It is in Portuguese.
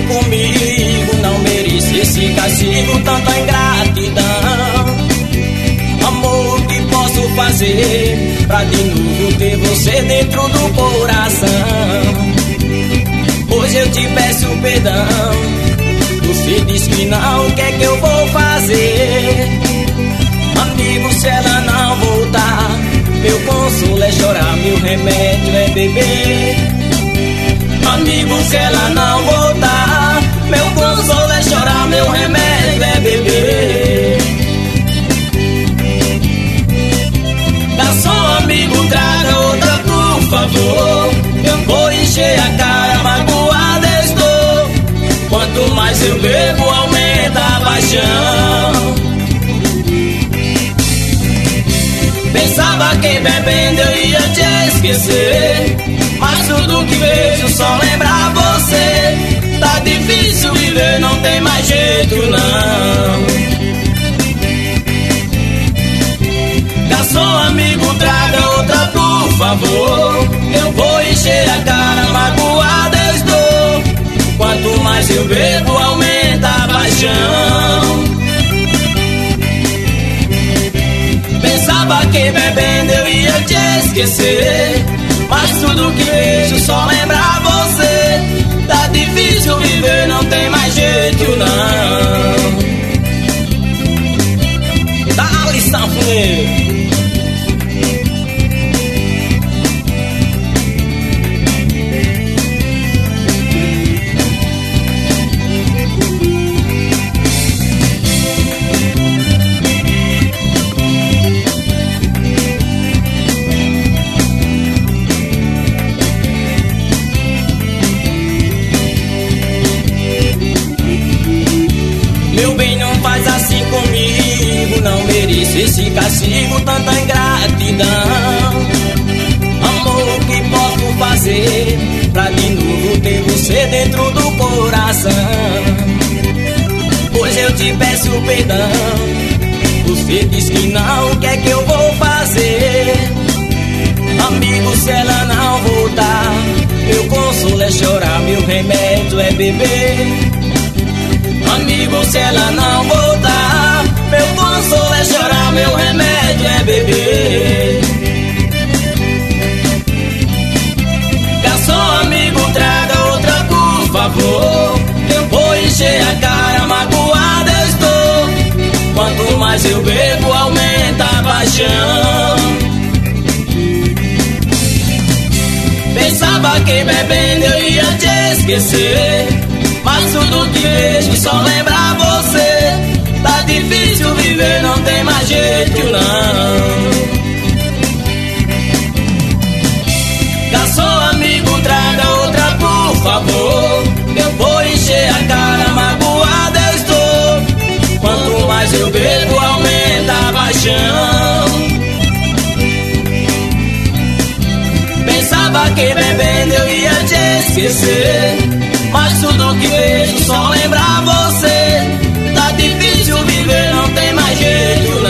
comigo, não mereço esse castigo, tanta ingratidão. Amor, o que posso fazer pra de novo ter você dentro do coração? Hoje eu te peço perdão, você diz que não, o que é que eu vou fazer? Amigo, se ela não voltar, meu consolo é chorar, meu remédio é beber. Amigo, se ela não voltar, meu consolo é chorar, meu remédio é beber. Garçom, amigo, traga outra, por favor. Eu vou encher a cara, magoada estou. Quanto mais eu bebo, aumenta a paixão. Pensava que bebendo eu ia te esquecer, mas tudo que vejo só lembra você. Tá difícil viver, não tem mais jeito não. Garçom, amigo, traga outra, por favor. Eu vou encher a cara, magoada estou. Quanto mais eu bebo, aumenta a paixão. Pensava que bebendo eu ia te esquecer, mas tudo que vejo só lembra você. Tá difícil viver, não tem mais jeito não. Dá-lhe sanfoneiro. Meu bem, não faz assim comigo, não mereço esse castigo, tanta ingratidão. Amor, o que posso fazer pra de novo ter você dentro do coração? Hoje eu te peço perdão, você diz que não, o que é que eu vou fazer? Amigo, se ela não voltar, meu consolo é chorar, meu remédio é beber. Amigo, se ela não voltar, meu consolo é chorar, meu remédio é beber. Garçom, amigo, traga outra, por favor. Eu vou encher a cara, magoada estou. Quanto mais eu bebo, aumenta a paixão. Pensava que bebendo eu ia te esquecer, mas tudo que vejo só lembra você. Tá difícil viver, não tem mais jeito não. Garçom, amigo, traga outra, por favor. Eu vou encher a cara, magoada estou. Quanto mais eu bebo, aumenta a paixão. Pensava que bebendo eu ia te esquecer, mas tudo que vejo só lembra você. Tá difícil viver, não tem mais jeito